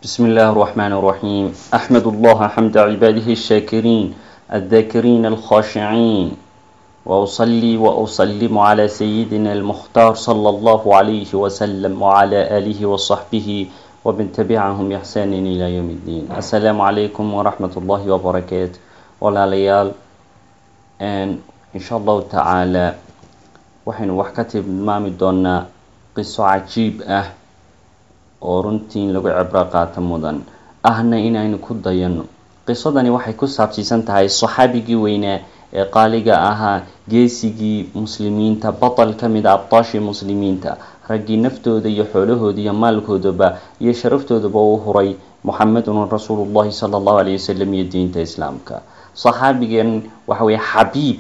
بسم الله الرحمن الرحيم أحمد الله حمد عباده الشاكرين الذاكرين الخاشعين وأصلي وأسلم على سيدنا المختار صلى الله عليه وسلم وعلى آله وصحبه ومن تبعهم بإحسان إلى يوم الدين. السلام عليكم ورحمة الله وبركاته. ولا ليال إن شاء الله تعالى وحين وحكتب مامي دونا قصة عجيب oo runtii lagu cibro qaato mudan ahna inaynu ku dayano. qisadani waxay ku saabsiisan tahay saxaabigii weynaa ee qaaliga ahaa, geesigii muslimiinta, batal kamid ah abtaashi muslimiinta, raggii naftooda iyo xoolahooda iyo maalkoodaba iyo sharaftooda u huray Muhammadun Rasuulullaahi sallallahu alayhi wasallam iyo diinta islaamka. saxaabigan waxa weeye Xabiib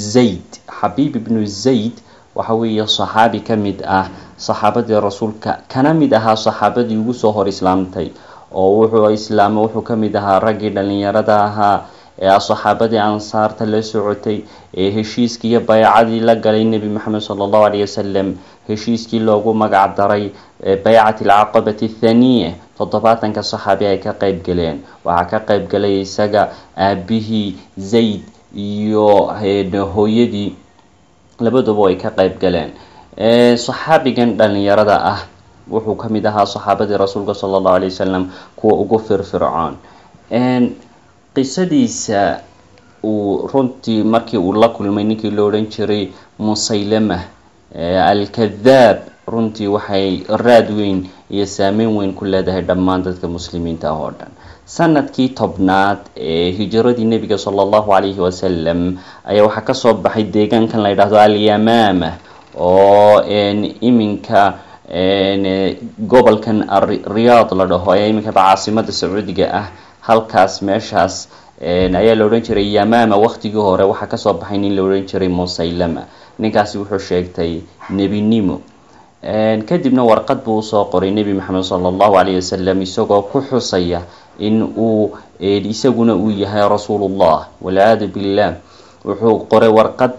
ibn Zayd waxa weeye saxaabi kamid ah saxaabadii rasuulka, kana mid ahaa saxaabadii ugu soo hor islaamtay, oo wuxuu kamid ahaa raggii dhalinyarada ahaa ee saxaabadii ansaarta la socotay ee heshiiskii iyo bay'adii la galay Nabi Muhammad sallallahu alayhi wasallam, heshiiskii loogu magac daray bay'at al-aqabah ath-thaniya. 70 saxaabi ay ka qayb galeen. waxa ka qayb galay isaga aabihii Zayd iyo hooyadii, labaduba ay ka qayb galeen. saxaabigan dhalinyarada ah wuxuu kamid ahaa saxaabadii rasuulka sallallahu alayhi wasallam kuwa ugu firfircoon. qisadiisa uu runtii markii uu la kulmay ninkii la oran jiray Musaylama al-Kadhaab, runtii waxay raad weyn iyo saameyn weyn ku leedahay dhammaan dadka muslimiinta oo dhan. sanadkii 10aad ee hijradii nabiga sallallahu alayhi wasallam ayaa waxa ka soo baxay deegaankan la yiraahdo al-Yamaama oo iminka gobolkan Riyadh la dhaho ee iminka caasimada Sacuudiga ah. halkaas meeshaas ayaa la oran jiray Yamaama. waqtigii hore waxa ka soo baxay nin la oran jiray Musaylama. ninkaasi wuxuu sheegtay nebinimo. kadibna warqad buu soo qoray Nabi Muhammad sallallahu alayhi wasallam isagoo ku xusaya in uu isaguna uu yahay rasuulullah walaad billah. wuxuu qoray warqad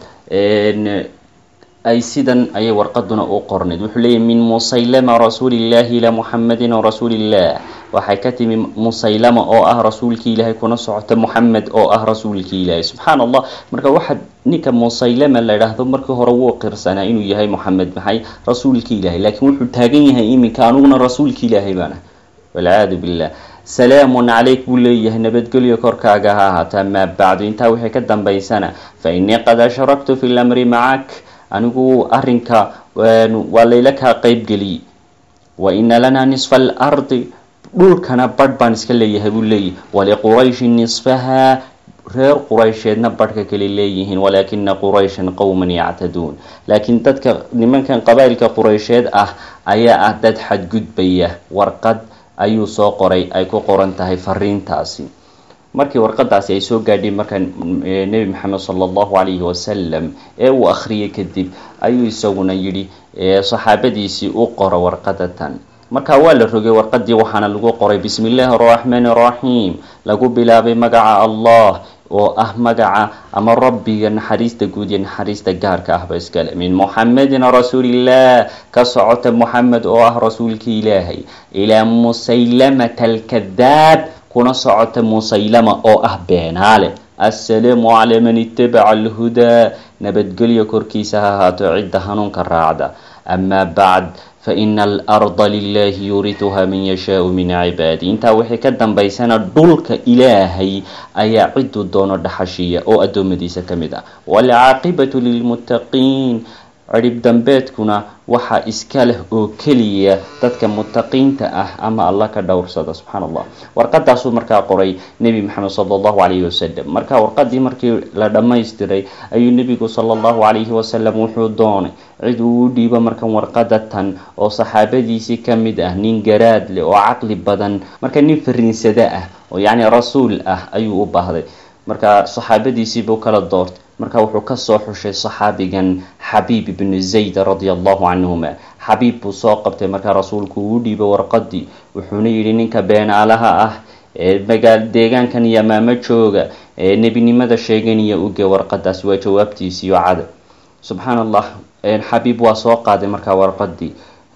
ay sidan ayay warqaduna u qorneed. wuxuu leeyahay min Musaylama rasuulillahi ila Muhammadin rasuulillah. waxay ka timi Musaylama oo ah rasuulkii Ilaahay kuna socota Muhammad oo ah rasuulkii Ilaahay. subhanallah. marka waxa ninka Musaylama la yiraahdo markii hore wuu qirsanaa inuu yahay Muhammad maxay rasuulkii Ilaahay, laakiin wuxuu taagan yahay iminka anuguna rasuulkii Ilaahay baana. walaad billah. salaamun alayk buu leeyahay, nabadgelyo korkaaga ha ahaato. ma bacdu intaa wixii ka dambaysana fa inni qad asharaktu fil amri ma'ak, anigu arrinka waa layla ka qayb gali. wa inna lana nisfa al-ardi, dhulkana badh baan iska leeyahay buu leeyahay. wali quraysh nisfaha, reer quraysheedna badhka kale leeyihiin. walaakina qurayshan qawman yactaduun, laakiin dadka nimankan qabaa'ilka quraysheed ah ayaa ah dad xadgudbaya. warqad ayuu soo qoray ay ku qoran tahay fariintaasi. markii warqadaasi ay soo gaadhay marka Nabi Muhammad sallallahu alayhi wasallam ee uu akhriyay kadib ayuu isaguna yiri saxaabadiisii u qoro warqadatan. marka waa la rogay warqadii, waxaana lagu qoray bismillaahir rahmaanir rahiim, lagu bilaabay magaca Allah oo ah magaca ama rabbiga naxariista guud iyo naxariista gaarka ah ba iskale. min Muhammadin rasuulillah, ka socota Muhammad oo ah rasuulkii Ilaahay, ila Musaylama al-Kadhaab, kuna socota Musaylama oo ah beenaale. assalaamu ala man ittaba'a al-huda, nabadgelyo korkiisa ha ahaato cidda hanuunka raacda. amma ba'd fa inna al-arda lillahi yurithuha man yasha'u min 'ibadihi. intaa wixii ka dambaysana dhulka Ilaahay ayaa ciduu doono dhaxashiya oo adoomadiisa kamid ah. wal 'aqibatu lil muttaqiin, cirib dambeedkuna waxa iska leh oo kaliya dadka muttaqiinta ah ama Allah ka dhowrsada. subhanallah. warqadaasuu markaa qoray Nabi Muhammad sallallahu alayhi wasallam. markaa warqadii markii la dhammaystiray ayuu Nabigu sallallahu alayhi wasallam wuxuu doonay cid uu dhiibo markan warqadatan oo saxaabadiisii kamid ah, nin garaad leh oo caqli badan, marka nin fariinsada ah oo yaani rasuul ah ayuu u baahday. marka saxaabadiisii buu kala doortay. marka wuxuu ka soo xushay saxaabigan Xabiib ibn Zayd radiyallahu anhuma. Xabiib buu soo qabtay marka rasuulku uu dhiibay warqadii. wuxuuna yiri ninka beenaalaha ah ee deegaankan Yamaama jooga ee nebinimada sheeganaya u gee warqadaas. waa jawaabtiisii oo cad. subhanallah. Xabiib waa soo qaaday marka warqadii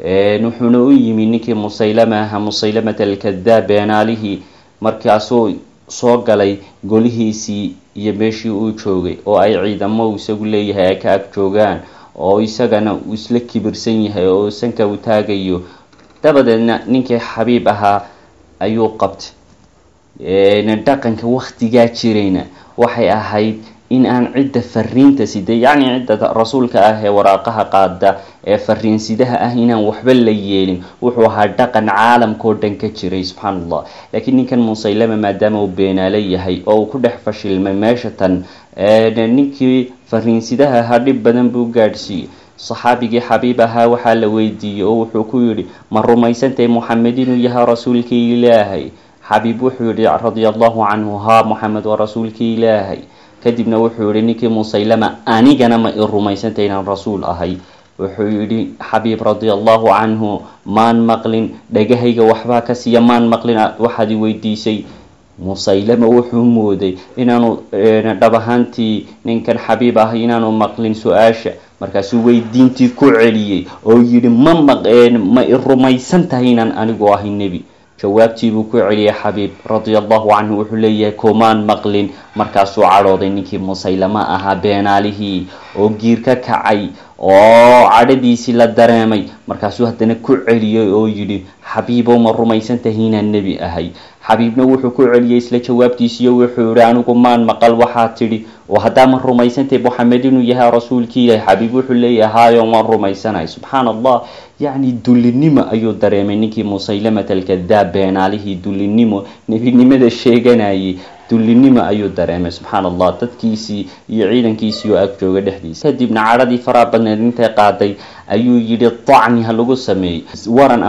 wuxuuna u yimi ninkii musaylama aha musaylamata alkadaab beenaalihii markaasuu soo galay golihiisii iyo meeshii uu joogay oo ay ciidamo isagu leeyahay ay ka ag joogaan oo isagana uu isla kibirsan yahay oo sanka u taagayo. dabadeedna ninkii xabiib ahaa ayuu qabtay. dhaqanka waqtigaa jirayna waxay ahayd in aan cidda fariinta siday yacni cidda rasuulka ah ee waraaqaha qaada ee fariinsidaha ah inaan waxba la yeelin wuxuu ahaa dhaqan caalamkao dhan ka jiray subxaan allah. laakiin ninkan musaylama maadaama uu beenaale yahay oo uu ku dhex fashilmay meesha tan ninkii fariinsidaha ahaa dhib badan buu gaadhsiiyey. saxaabigii xabiib ahaa waxaa la weydiiyey oo wuxuu ku yidhi ma rumaysantahay muxamed inuu yahay rasuulkii ilaahay? xabiib wuxuu yidhi radia allahu canhu haa muxamed waa rasuulkii ilaahay. kadibna wuxuu yidhi ninkii musaylama anigana ma i rumaysantay inaan rasuul ahay? wuxuu yidhi xabiib radia allahu canhu maan maqlin dhagahayga waxbaa ka siiya maan maqlin waxaad i weydiisay. musaylama wuxuu mooday inaanu dhab ahaantii ninkan xabiib ah inaanu maqlin su-aasha markaasuu weydiintii ku celiyey oo yidhi ma i rumaysan tahay inaan anigu ahay nebi? jawaabtii buu ku celiyay xabiib radia allahu canhu wuxuu leeyahay kumaan maqlin. markaasuu cadhooday ninkii musaylama ahaa beenaalihii oo giir ka kacay oo cadhadiisii la dareemay. markaasuu haddana ku celiyey oo yidhi xabiibow ma rumaysan tahay inaan nebi ahay? xabiibna wuxuu ku celiyey isla jawaabtiisiiyo wuxuu yidhi anigu maan maqal waxaa tidhi oo haddaa ma rumaysantahay moxamed inuu yahay rasuulkii ilahay? xabiib wuxuu leeyahay haayo waan rumaysanahay. subxaan allah, yacni dullinimo ayuu dareemay ninkii musaylamata alkadaab beenaalihii dullinimo nebinimada sheeganayay dullinimo ayuu dareemay. subxaan allah, dadkiisii iyo ciidankiisii oo ag jooga dhexdiisa. kadibna cadhadii faraha badneed intay qaaday ayuu yidhi dacni ha lagu sameeyey waran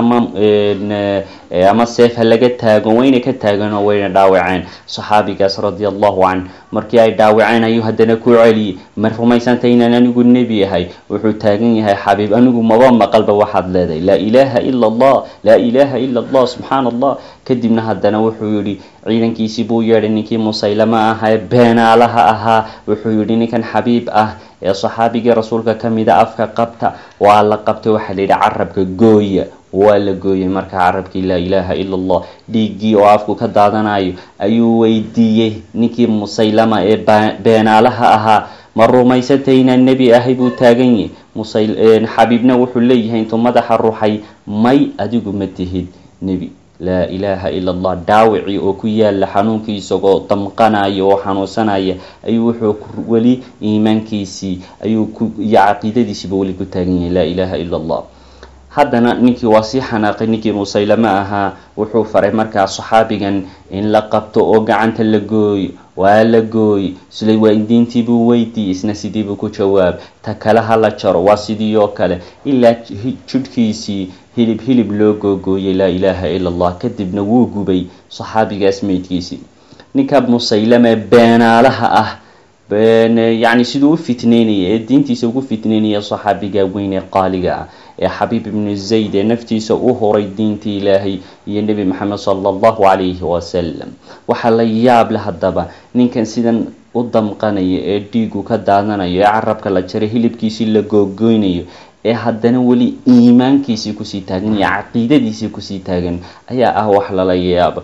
ama seef ha laga taago. wayna ka taagan oo wayna dhaawaceen saxaabigaas radia allahu canh. markii ay dhaawaceen ayuu haddana ku celiyey ma rumaysantay inaan anigu nebi ahay? wuxuu taagan yahay xabiib anigu maba maqalba waxaad leedahay laa ilaaha ila allah laa ilaaha ila allah subxaan allah. kadibna haddana wuxuu yidhi ciidankiisii buu yeedhay ninkii musaylama ahaa ee beenaalaha ahaa. wuxuu yidhi ninkan xabiib ah ee saxaabigii rasuulka ka mida afka qabta. waa la qabtay waxaa layidhi carabka gooya. waa la gooyay marka carabkii laa ilaaha ila allah dhiiggii oo afku ka daadanayo ayuu weydiiyey ninkii musaylama ee beenaalaha ahaa ma rumaysantay inaan nebi ahay buu taagan yahay. xabiibna wuxuu leeyahay intuu madaxa ruxay may adigu ma tihid nebi. laa ilaaha ila allah dhaawicii oo ku yaala xanuunkii isagoo damqanaya oo xanuunsanaya ayuu wuxuu weli iimaankiisii ayuu iyo caqiidadiisiiba weli ku taagan yahay laa ilaaha ila allah. haddana ninkii waa sii xanaaqay ninkii musaylama ahaa wuxuu faray markaa saxaabigan in la qabto oo gacanta la gooyo. waa la gooy isla weydiintii buu weydiiyey isna sidii buu ku jawaab ta kale ha la jaro waa sidii oo kale ilaa jidhkiisii hilib loo googooyay laa ilaaha ila allah. kadibna wuu gubay saxaabigaas meydkiisii. ninka musaylama beenaalaha ah yacni siduu u fitneynaya ee diintiisa ugu fitneynaya saxaabiga weyn ee qaaliga ah ee xabiib ibnu zayd ee naftiisa u horay diintii ilaahay iyo nebi maxamed sala allahu calayhi wasalam. waxaa la yaab leh haddaba ninkan sidan u damqanaya ee dhiigu ka daadanayo ee carabka la jaray hilibkiisii la googoynayo ee haddana weli iimaankiisii kusii taagan iyo caqiidadiisii kusii taagan ayaa ah wax lala yaabo.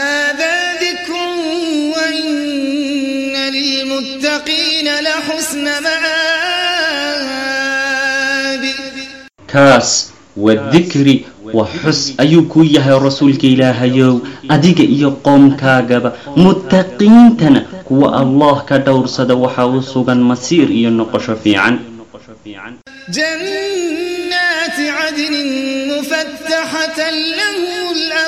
kaas waa dikri waa xus ayuu ku yahay rasuulka ilaahayow adiga iyo qoomkaagaba. muttaqiintana kuwa allah ka dhowrsada waxaa u sugan masiir iyo noqosho fiican. جنات عدن مفتحة لهم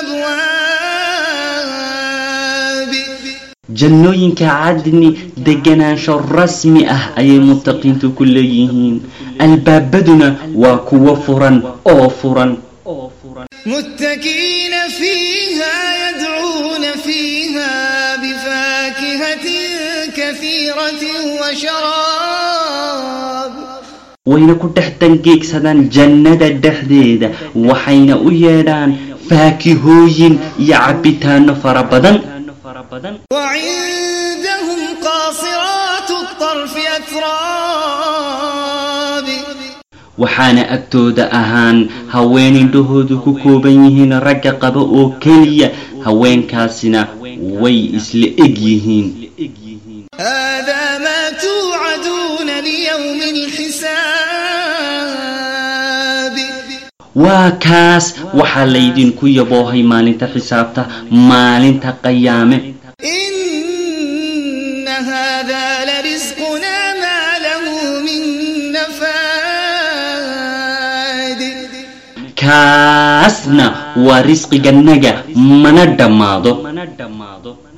الأبواب jannooyinka cadni deganaansho rasmi ah ayay muttaqiintu ku leeyihiin. albaabaduna waa kuwo furan oo furan. متكئين فيها يدعون فيها بفاكهة كثيرة وشراب wayna ku dhex dangeegsadaan jannada dhexdeeda waxayna u yeedhaan faakihooyin iyo cabitaano fara badan. وعندهم قاصرات الطرف أتراب waxaana agtooda ahaan haween indhahoodu ku kooban yihiin ragga qaba oo keliya haweenkaasina way isla eg yihiin هذا ما توعدون ليوم الحساب waa kaas waxaa laydinku yaboohay maalinta xisaabta maalinta qiyaame إن هذا لرزقنا ما له من نفاد kaasna waa risqiganaga mana dhammaado